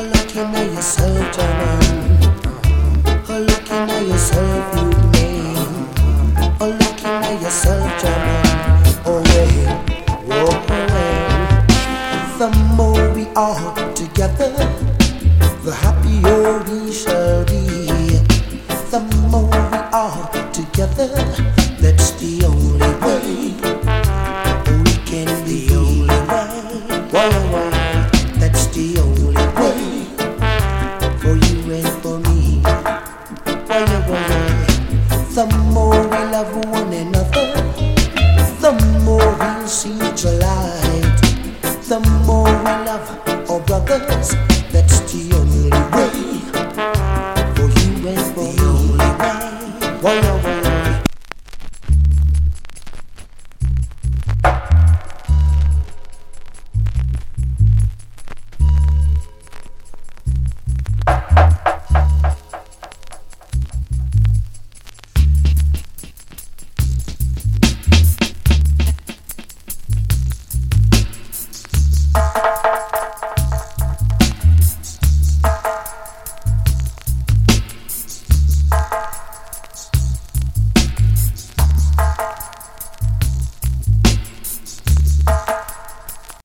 looking at yourself, German. Looking at yourself, you name. Looking at yourself, German. Oh well, walk away. The more we are together, the happier we shall be. The more we are together, that's the only way we can be. The only way. Whoa, that's the only way for you and for me. The more we love one another, the more we'll see the light. The more we love our brothers, that's the only way